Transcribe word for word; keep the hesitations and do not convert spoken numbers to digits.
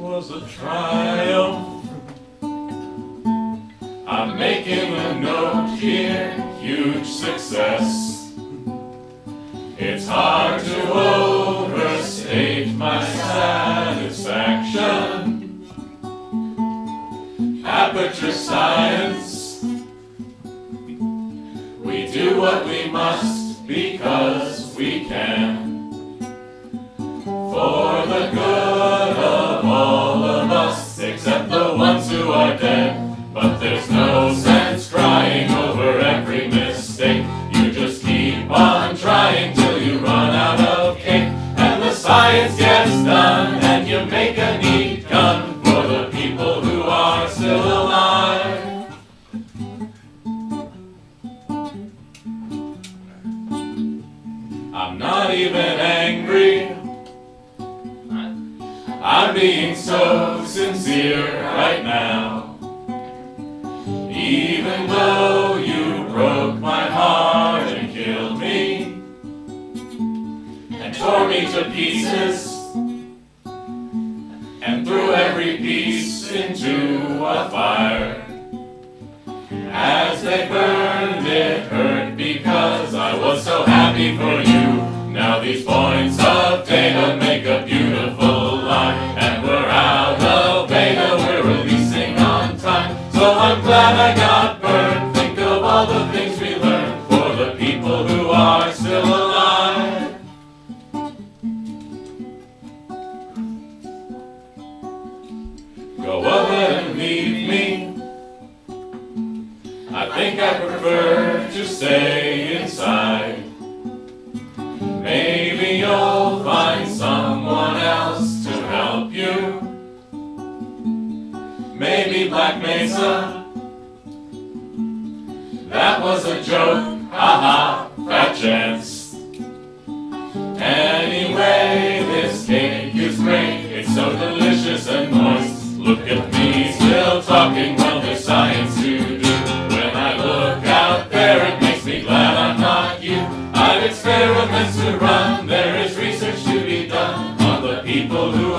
was a triumph. I'm making a note here, huge success. It's hard to overstate my satisfaction. Aperture science. We do what we must because we can. For the good of all of us, except the ones who are dead. But there's no sense crying over every mistake. You just keep on trying till you run out of cake. And the science gets done, and you make a neat gun for the people who are still alive. I'm not even angry. I'm being so sincere right now. Even though you broke my heart and killed me and tore me to pieces and threw every piece into a fire. As they burned, it hurt because I was so happy for you. Now these points of data make a beautiful line, and we're out of beta, we're releasing on time. So I'm glad I got burned. Think of all the things we learned for the people who are still alive. Go ahead and leave me. I think I prefer to stay inside. Maybe you'll find someone else to help you. Maybe Black Mesa. That was a joke, haha, fat chance. Anyway, this cake is great. It's so delicious and moist. Look at me, still talking, well there's science to do. When I look out there, it makes me glad I'm not you. I've experiments to run, there is research to be done on the people who